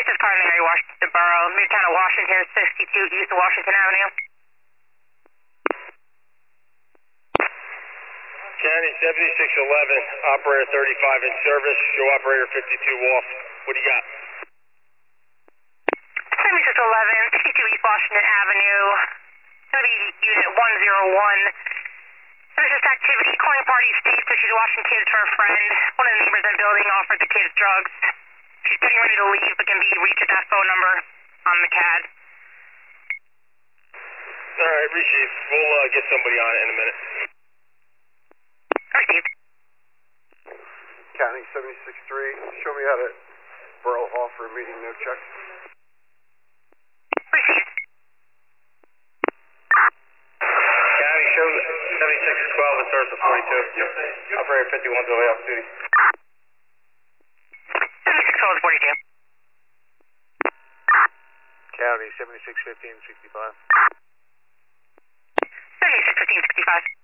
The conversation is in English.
is Cardinary, Washington Borough, Midtown of Washington, 62 East Washington Avenue. County 7611, operator 35 in service, show operator 52 off. What do you got? 7611, 62 East Washington Avenue. It's going to be unit 101. There's this activity, coin party Steve says she's washing kids for a friend. One of the neighbors in the building offered the kids drugs. She's getting ready to leave, but can be reached at that phone number on the CAD. All right, receive. We'll get somebody on it in a minute. Received. County 76-3, show me how to Borough Hall for a meeting, no check. Received. County show 7612 in service of 42. Operator 51 to way off duty. 7612 42. County 7615-65. 7615 65.